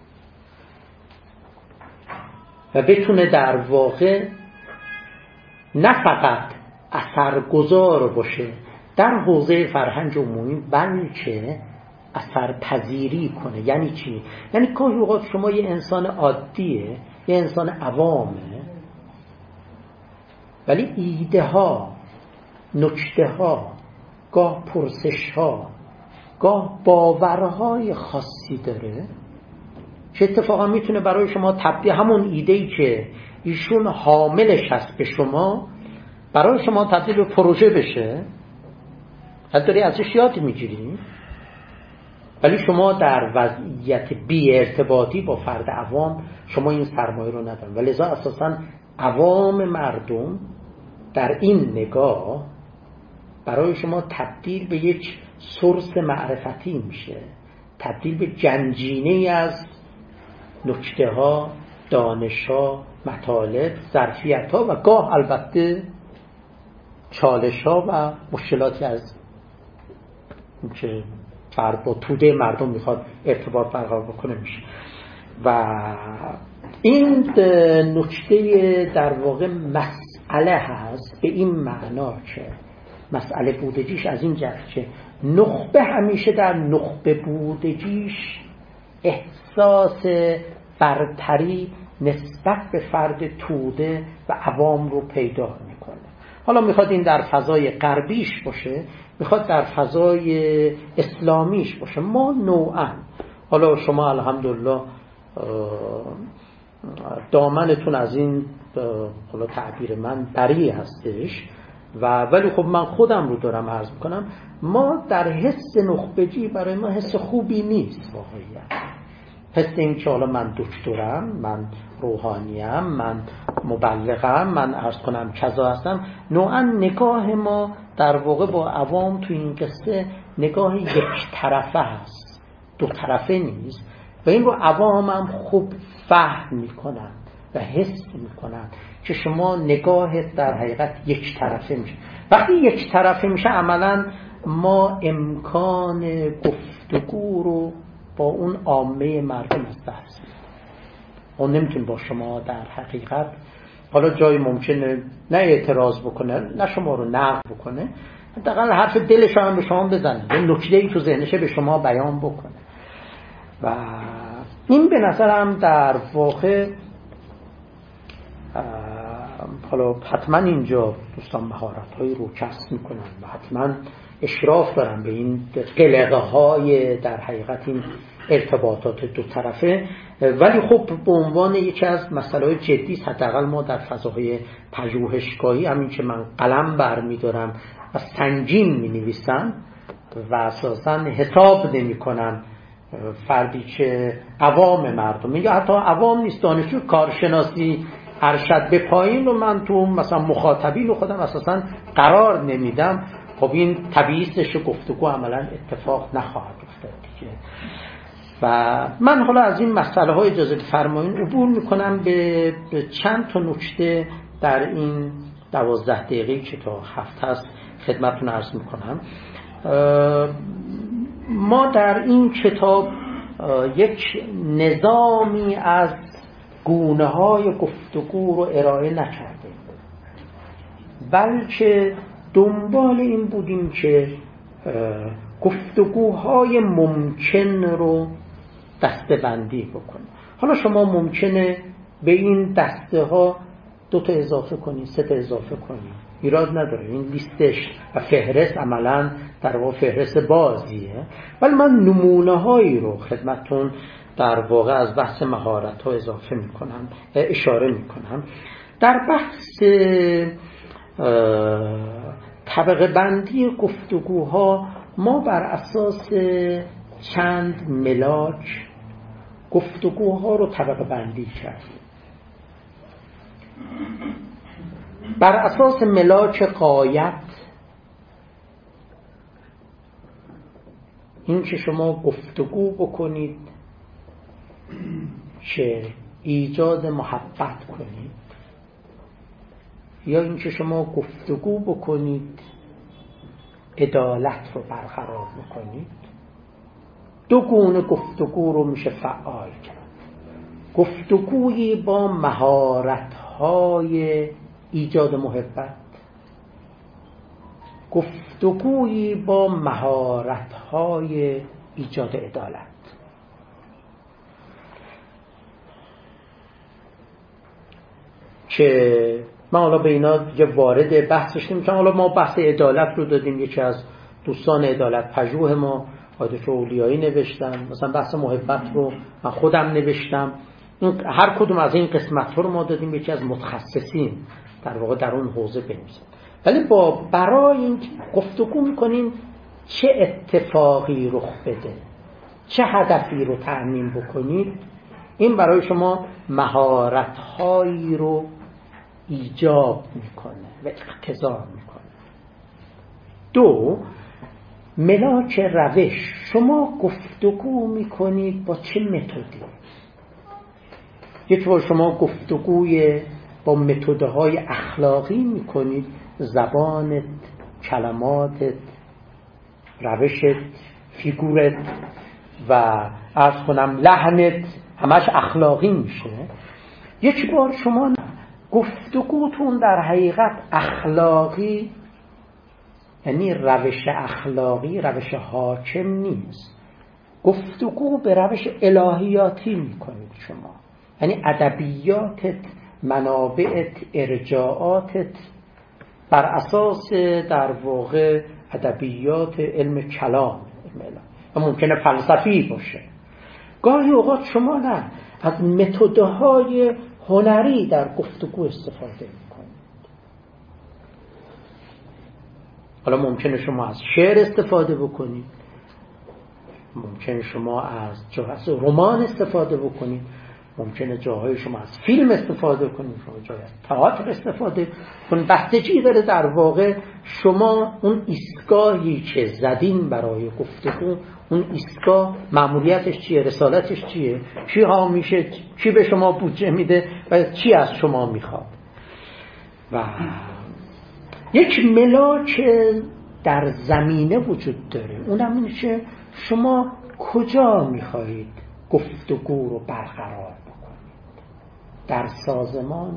S1: و بتونه در واقع نه فقط اثرگذار باشه در حوزه فرهنگ عمومی، بلکه اثر پذیری کنه. یعنی چی؟ یعنی گاهی اوقات شما یه انسان عادیه، یه انسان عوامه، ولی ایده ها، نکته ها، گاه پرسش ها، گاه باورهای خاصی داره که اتفاقا میتونه برای شما تبدیل، همون ایده‌ای که ایشون حاملش هست به شما، برای شما تبدیل به پروژه بشه. حتی داری ازش یاد میگیری، ولی شما در وضعیت بی ارتباطی با فرد عوام شما این سرمایه رو ندارن و لذا اساساً عوام مردم در این نگاه برای شما تبدیل به یک سورس معرفتی میشه، تبدیل به گنجینه‌ای از نکته ها، دانش ها، مطالب، ظرفیت ها و گاه البته چالش ها و مشکلاتی از که فرد با توده مردم میخواد ارتباط برقرار بکنه میشه. و این نکته در واقع مسئله هست به این معنا که مسئله بودجیش از این جهت که نخبه همیشه در نخبه بودجیش احساس برتری نسبت به فرد توده و عوام رو پیدا میکنه. حالا میخواد این در فضای غربیش باشه، میخواد در فضای اسلامیش باشه. ما نوعا، حالا شما الحمدلله دامنتون از این حالا تعبیر من بری هستش و ولی خب من خودم رو دارم عرض میکنم، ما در حس نخبگی برای ما حس خوبی نیست واقعا. حس این که حالا من دکترم، من روحانیم، من مبلغم، من عرض کنم کذا هستم، نوعا نگاه ما در واقع با عوام تو این قصه نگاه یک طرفه هست، دو طرفه نیست و این رو عوام هم خوب فهم میکنن و حس میکنن که شما نگاهت در حقیقت یک طرفه میشه. وقتی یک طرفه میشه عملا ما امکان گفتگو رو با اون عامه مردم از دست میدیم. اون نمیتونه با شما در حقیقت، حالا جایی ممکنه نه اعتراض بکنه نه شما رو نقد بکنه، حداقل حرف دلش هم به شما بزنه، یه نکته‌ای تو ذهنشه به شما بیان بکنه. و این به نظرم در واقع حالا حتما اینجا دوستان مهارت‌هایی رو کسب میکنن و حتما اشراف دارن به این قلقه های در حقیقت این ارتباطات دو طرفه، ولی خب به عنوان یکی از مسائل جدی حداقل ما در فضاهای پژوهشگاهی، همین که من قلم برمی‌دارم و سنجین می‌نویسم و اساساً حساب نمی‌کنم فردی که عوام مردم یا حتی عوام نیست، دانشجو کارشناسی ارشد به پایین رو من تو مثلا مخاطبین رو خودم اساساً قرار نمیدم، خب این طبیعیستش گفتگو عملا اتفاق نخواهد افتاد دیگه. و من حالا از این مسئله های اجازه فرمایین عبور میکنم به, به چند تا نکته در این دوازده دقیقه که تا هفت هست خدمتتون عرض میکنم. ما در این کتاب یک نظامی از گونه های گفتگو رو ارائه نکردیم، بلکه دنبال این بودیم که گفتگوهای ممکن رو دسته بندی بکنیم. حالا شما ممکنه به این دسته ها دو تا اضافه کنید، سه تا اضافه کنید، ایراد نداره. این لیستش و فهرست عملاً در واقع فهرست بازیه، ولی من نمونه هایی رو خدمتتون در واقع از بحث مهارت ها اضافه میکنم، اشاره میکنم. در بحث طبقه بندی گفتگوها ما بر اساس چند ملاک گفتگوها رو طبقه بندی کردیم. بر اساس ملاک غایت، این که شما گفتگو بکنید که ایجاد محبت کنید، یا این که شما گفتگو بکنید عدالت رو برقرار بکنید. دو گونه گفتگو رو میشه فعال کرد. گفتگویی با مهارت‌های ایجاد محبت، گفتگویی با مهارت‌های ایجاد عدالت. که من حالا به اینا یه وارد بحثش نمیشم. حالا ما بحث عدالت رو دادیم، یکی از دوستان عدالت پژوه ما آیت اولیایی نوشتن، مثلا بحث محبت رو من خودم نوشتم. این هر کدوم از این قسمت رو ما دادیم یکی از متخصصین در واقع در اون حوزه بنویسن. ولی با برای این گفتگو میکنیم چه اتفاقی رخ بده، چه هدفی رو تأمین بکنید، این برای شما مهارت‌هایی رو ایجاب میکنه و اقتضا میکنه. دو، ملاک روش. شما گفتگو میکنید با چه متدی؟ یک بار شما گفتگوی با متدهای اخلاقی میکنید، زبانت، کلماتت، روشت، فیگورت و عرض کنم لحنت همش اخلاقی میشه. یک بار شما گفتگوتون در حقیقت اخلاقی، یعنی روش اخلاقی روش حاکم نیست، گفتگو به روش الهیاتی میکنید شما، یعنی ادبیاتت، منابعت، ارجاعاتت بر اساس در واقع ادبیات علم کلام و ممکنه فلسفی باشه. گاهی اوقات شما نه از متدهای هنری در گفتگو استفاده میکنید. حالا ممکنه شما از شعر استفاده بکنید، ممکنه شما از جاهای رمان استفاده بکنید، ممکنه جاهای شما از فیلم استفاده کنید، شما جاهای از تئاتر استفاده کنید. بستگی داره در واقع شما اون ایستگاهی که زدین برای گفتگو، اون ایستگاه مأموریتش چیه، رسالتش چیه، چی ها میشه، چی به شما بودجه میده و چی از شما میخواد. و یک ملاک در زمینه وجود داره، اونم اینه که شما کجا میخواهید گفتگو رو برقرار بکنید. در سازمان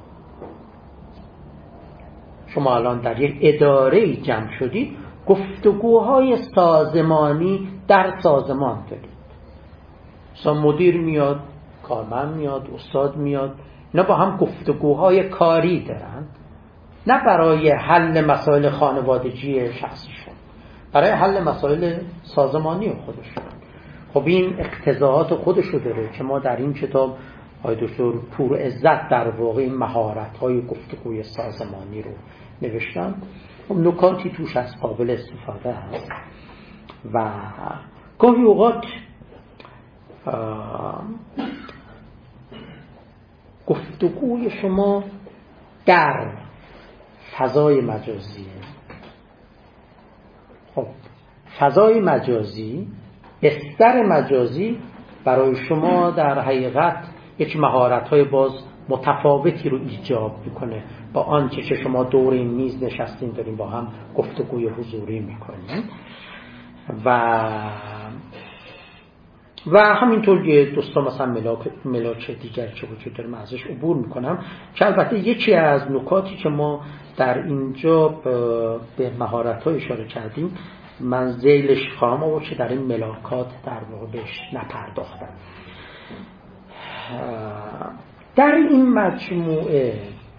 S1: شما الان در یک اداره جمع شدید، گفتگوهای سازمانی در سازمان دارید. مثلا مدیر میاد، کارمند میاد، استاد میاد، اینا با هم گفتگوهای کاری دارند، نه برای حل مسائل خانوادگی شخصیشون، برای حل مسائل سازمانی خودشون. خب این اقتضاعات خودشو داره که ما در این کتاب آقای دکتر پورعزت در واقع این مهارت‌های گفتگوی سازمانی رو نوشتن. خب نکاتی توش از قابل استفاده هست و گاهی اوقات گفتگوی شما در فضای مجازیه. خب فضای مجازی، بستر مجازی برای شما در حقیقت یک مهارت‌های باز متفاوتی رو ایجاب میکنه با آنچه که شما دور این میز نشستین دارین با هم گفتگوی حضوری میکنین. و و همینطور یه دوستا مثلا ملاک ملاک دیگر چه وجود داره، من ازش عبور میکنم که البته یکی از نکاتی که ما در اینجا به مهارت‌ها اشاره کردیم من ذیلش خواهم آورد که در این ملاکات در واقع بهش نپرداختم. در این مجموعه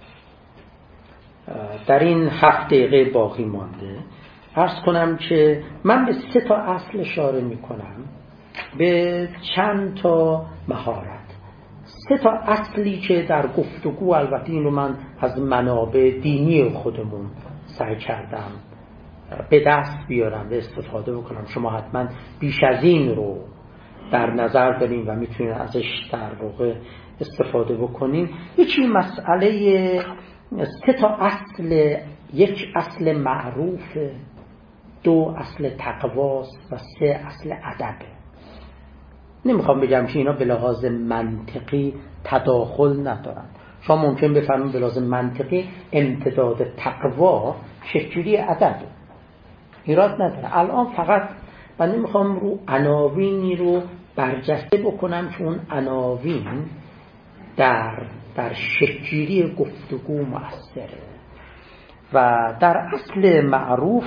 S1: در این هفت دقیقه باقی مانده عرض کنم که من به سه تا اصل اشاره میکنم، به چند تا مهارت. سه تا اصلی که در گفتگو، البته این رو من از منابع دینی خودمون سعی کردم به دست بیارم و استفاده بکنم. شما حتما بیش از این رو در نظر دارین و میتونین ازش در واقع استفاده بکنین. یکی مسئله سه تا اصل، یک اصل معروف، دو اصل تقواست و سه اصل ادبه. نمیخوام بگم که اینا به لحاظ منطقی تداخل ندارن. شما ممکن بفهمید به لحاظ منطقی امتداد تقوا شکلی ادبه، ایراد نداره. الان فقط من نمیخوام رو عناوینی رو برجسته بکنم که اون عناوین در در شکلی گفتگو مؤثره. و در اصل معروف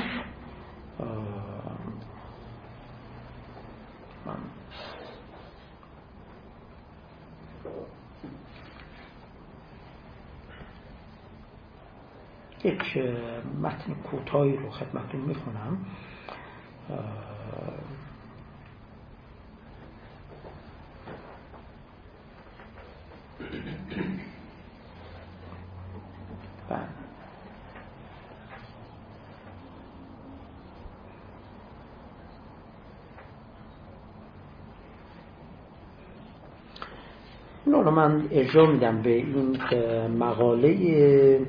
S1: یک متن کوتاهی رو خدمتتون میخونم. بله. اینو رو من ارجاع میدم به این مقاله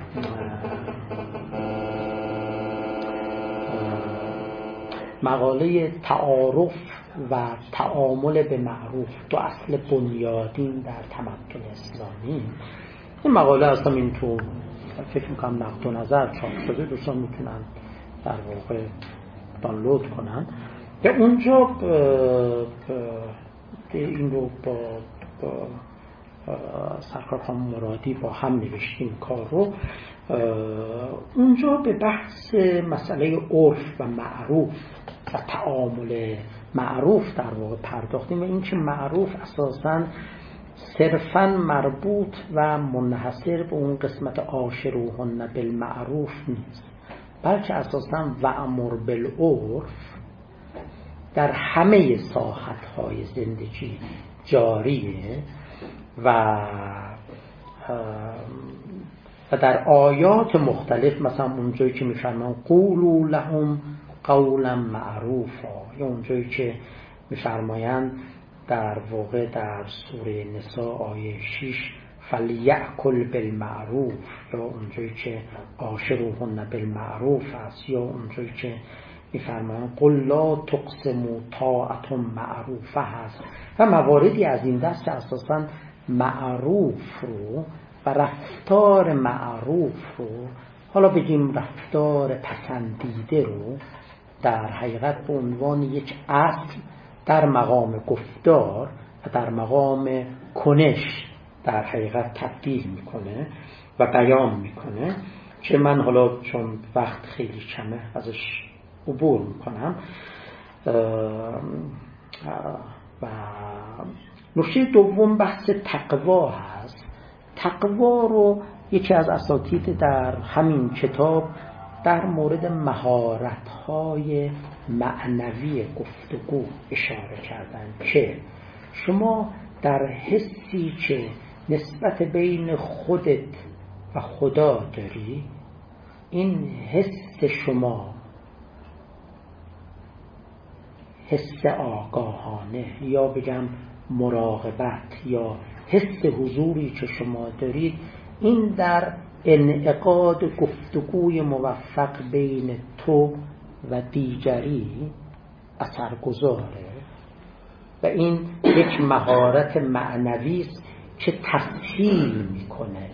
S1: مقاله تعارف و تعامل به معروف، دو اصل بنیادین در تمدن اسلامی. این مقاله اصلا این تو فکر میکنم نقد و نظر چاپ شده، دوستان میتونن در واقع دانلود کنن. به اونجا ب... ب... این رو با, با سرکار خانم مرادی با هم نوشتیم کار رو. اونجا به بحث مسئله عرف و معروف و تعامل معروف در واقع پرداختیم و این که معروف اساساً صرفاً مربوط و منحصر به اون قسمت عاشروهن بالمعروف نیست، بلکه اساساً وأمر بالعرف در همه ساحت‌های زندگی جاریه و و در آیات مختلف، مثلا اونجایی که میفرمان قولوا لهم قولا معروفا، یا اونجایی که میفرمایند در واقع در سوره نساء آیه شش فلیأکل بالمعروف، یا اونجایی که عاشروهن بالمعروف است، یا اونجایی که میفرمایند قل لا تقسموا طاعة معروفه هست و مواردی از این دست که اساساً معروف رو و رفتار معروف رو، حالا بگیم رفتار پسندیده رو، در حقیقت به عنوان یک اصل در مقام گفتار و در مقام کنش در حقیقت تبدیل میکنه و بیان میکنه که من حالا چون وقت خیلی کمه ازش عبور میکنم. و نکته دوم بحث تقوا هست. تقوا رو یکی از اساتید در همین کتاب در مورد مهارت‌های معنوی گفتگو اشاره کردن که شما در حسی که نسبت بین خودت و خدا داری، این حس شما حس آگاهانه یا بگم مراقبت یا حس حضوری که شما دارید، این در انعقاد گفتگوی موفق بین تو و دیگری اثرگذاره و این یک مهارت معنوی است که تسهیل میکنه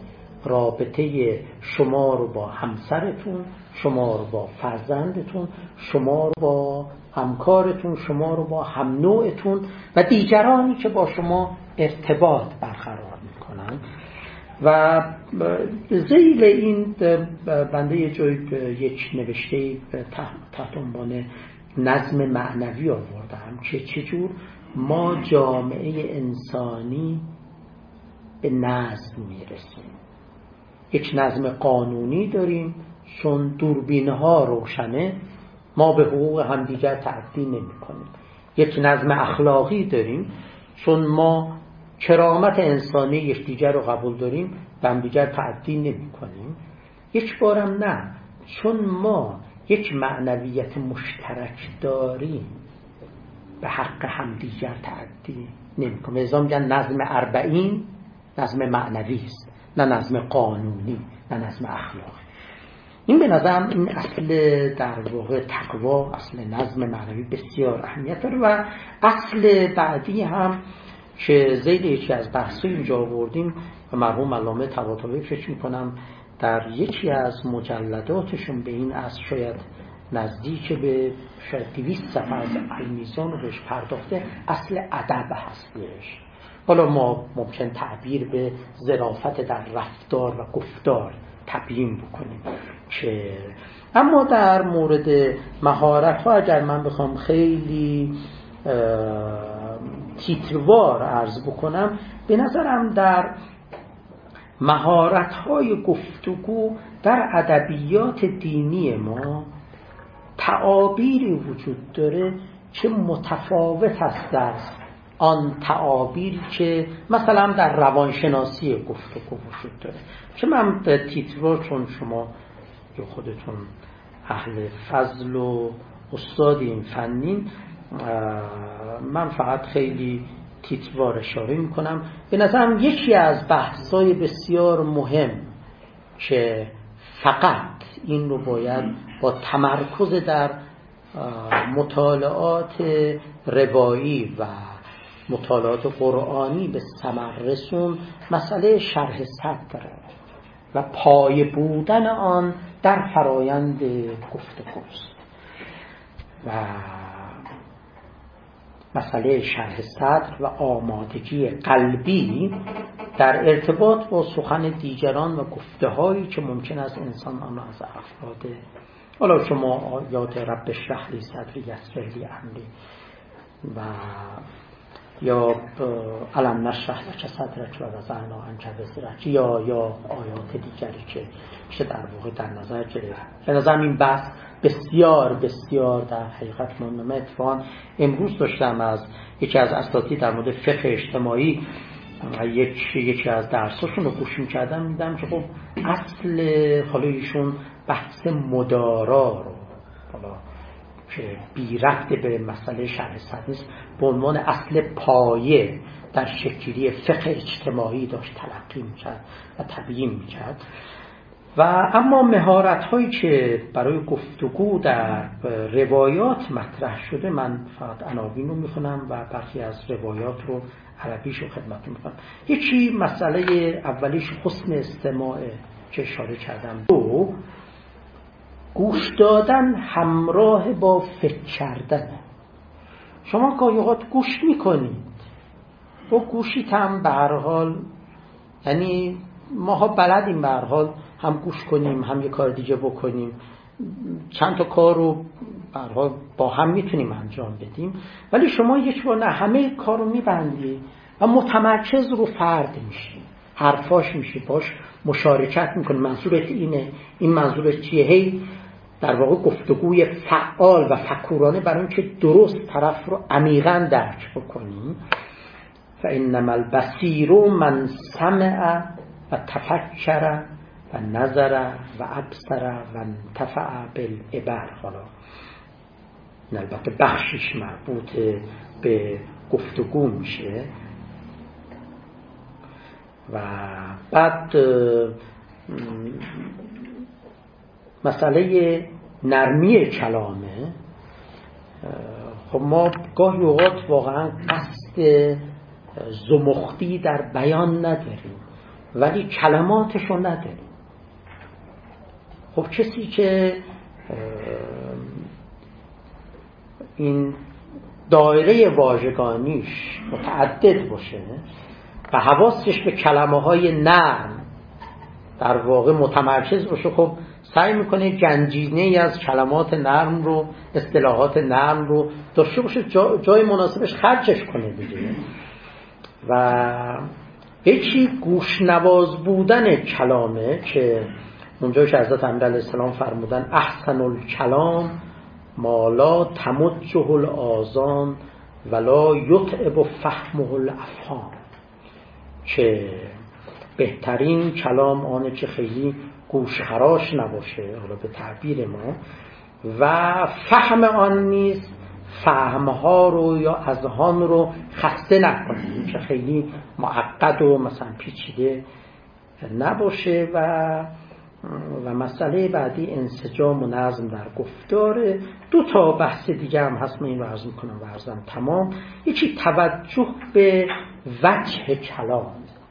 S1: رابطه شما رو با همسرتون، شما رو با فرزندتون، شما رو با همکارتون، شما رو با هم نوعتون و دیگرانی که با شما ارتباط برقرار میکنن. و ذیل این بنده یه جای یک نوشته تحت عنوان نظم معنوی آوردم که چجور ما جامعه انسانی به نظم میرسیم. یک نظم قانونی داریم، چون دوربین ها روشنه ما به حقوق همدیگر تعدی نمی کنیم. یک نظم اخلاقی داریم، چون ما کرامت انسانی یکدیگر رو قبول داریم به همدیگر تعدی نمی کنیم. یک بارم نه، چون ما یک معنویت مشترک داریم به حق همدیگر تعدی نمی کنیم. لذا میگن نظم اربعین نظم معنوی است، نه نظم قانونی، نه نظم اخلاقی. این به نظرم این اصل در واقع تقوا، اصل نظم معنوی بسیار اهمیت داره. و اصل بعدی هم که ذیل یکی از بحث‌ها اینجا آوردیم و مرحوم علامه طباطبایی فکر می‌کنم در یکی از مجلداتشون به این اصل شاید نزدیک به شاید دویست صفحه از المیزان رو بهش پرداخته، اصل ادب هستش. حالا ما ممکن تعبیر به ظرافت در رفتار و گفتار تبیین بکنیم که اما در مورد مهارت ها اگر من بخوام خیلی تیتروار عرض بکنم، به نظرم در مهارت های گفتگو در ادبیات دینی ما تعابیری وجود داره که متفاوت است از آن تعابیری که مثلا در روانشناسی گفتگو وجود داره. چه من تیتروار، چون شما یا خودتون اهل فضل و استاد این فنین، من فقط خیلی تیتروار اشاره میکنم. به نظرم یکی از بحث‌های بسیار مهم که فقط این رو باید با تمرکز در مطالعات روایی و مطالعات قرآنی به ثمر رسون، مسئله شرح صدر و پای بودن آن در فرایند گفتگوست. و مسئله شرح صدر و آمادگی قلبی در ارتباط با سخن دیگران و گفته‌هایی که ممکن است انسان آن از افراد، حالا شما آیات رب اشرح لی صدری یسر لی امری و یا الم نشرح لک صدرک و وضعنا عنک وزرک یا یا آیات دیگری که چه در واقع در نظر گرفت. به نظر این بحث بسیار بسیار در حقیقت مهمه. اتفاقا امروز داشتم از یکی از اساتید در مورد فقه اجتماعی یک یکی از درساشون رو گوش می‌کردم، دیدم که خب اصل حالا ایشون بحث مدارا رو، حالا که بی ربط به مسئله شرح صدر نیست، به عنوان اصل پایه در شکلی فقه اجتماعی داشت تلقی میکرد و تبیین میکرد. و اما مهارت هایی که برای گفتگو در روایات مطرح شده، من فقط عناوین رو میخونم و برخی از روایات رو عربیش رو خدمتتون میکنم. یکی مسئله اولیش حسن استماع که اشاره کردم. دو، گوش دادن همراه با فکر کردن. شما گاهی اوقات گوش میکنید و گوشیت هم به هر حال، یعنی ماها بلدیم به هر حال هم گوش کنیم هم یه کار دیگه بکنیم، چند تا کار رو به هر حال با هم میتونیم انجام بدیم، ولی شما یک بار نه همه کار رو میبندی و متمرکز رو فرد میشی، حرفاش میشی، باش مشارکت میکنی، منظورت اینه، این منظورت چیه، هی در واقع گفتگوی فعال و فکورانه برای اینکه درست طرف رو عمیقاً درک بکنی. فانما البصیر من سمع و تفکر و نظر و ابصر و انتفع بالعبر. حالا این البته بخشش مربوط به گفتگو میشه. و بعد مسئله نرمی کلامه. خب ما گاهی اوقات واقعا قصد زمختی در بیان نداریم، ولی کلماتشو نداریم. خب کسی که این دایره واژگانیش متعدد باشه و حواسش به کلمه های نرم در واقع متمرکز باشه، خب سعی میکنه گنجینه ای از کلمات نرم رو، اصطلاحات نرم رو داشته باشه، جا جای مناسبش خرجش کنه دیگه. و یکی گوشنواز بودن کلامه که اونجا که حضرت امیرعلیه السلام فرمودن احسن الکلام ما لا تمجه الاذان ولا یتعب فهمه الافهام، که بهترین کلام آنه که خیلی گوشخراش نباشه، حالا به تعبیر ما، و فهم آن نیز فهمها رو یا اذهان رو خسته نکنه، که خیلی معقد و مثلا پیچیده نباشه. و و مسئله بعدی انسجام و نظم در گفتار. دو تا بحث دیگه هم هست، من این رو عرض میکنم و عرضم تمام. یکی توجه به وجه کلام،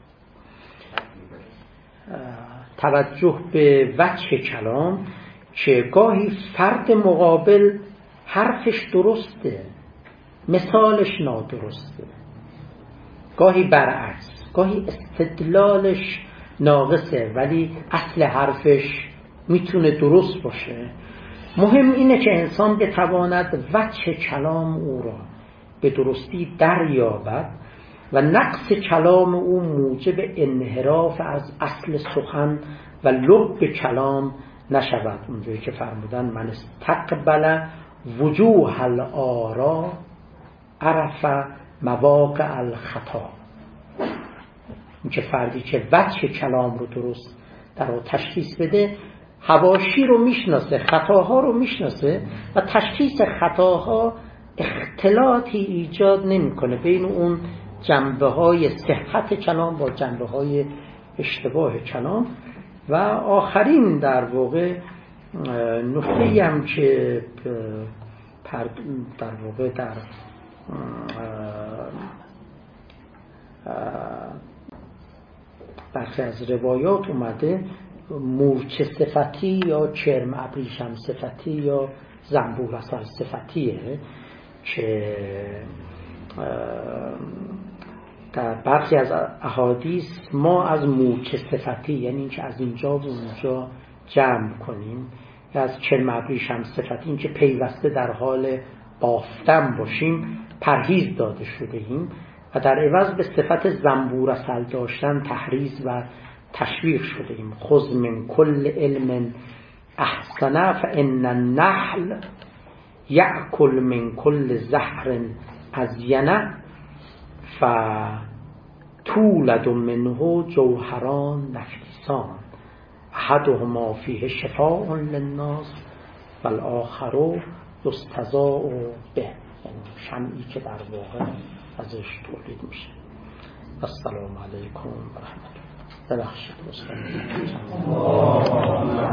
S1: توجه به وجه کلام که گاهی فرد مقابل حرفش درسته، مثالش نادرسته، گاهی برعکس، گاهی استدلالش ناقصه ولی اصل حرفش میتونه درست باشه. مهم اینه که انسان بتواند وجه کلام او را به درستی دریابد و نقص کلام او موجب انحراف از اصل سخن و لب کلام نشود. اونجایی که فرمودن من استقبل وجوه الآرا عرف مواقع الخطا، این که فردی که وجه کلام رو درست در رو تشخیص بده، حواشی رو میشناسه، خطاها رو میشناسه و تشخیص خطاها اختلاطی ایجاد نمیکنه بین اون جنبه های صحت کلام با جنبه های اشتباه کلام. و آخرین در واقع نکته‌ای هم که در واقع در برخی از روایات اومده، مورچه صفتی یا چرم ابریشم صفتی یا زنبور اصل صفتیه، که در برخی از احادیث ما از مورچه صفتی، یعنی این که از اینجا و اونجا جمع کنیم، یا از چرم ابریشم صفتی، این که پیوسته در حال بافتن باشیم، پرهیز داده شده ایم و در عوض به صفت زنبور اصل داشتن تحریض و تشویق شده ایم. خذ من کل علم احسن فان النحل یأکل من کل زهر ازینه فتولد منه جوهران نفیسان احدهما فیه شفاء للناس والآخر یستضاء به، یعنی شمعی که در واقع ازش تولید میشه. السلام علیکم و رحمت الله. ببخشید.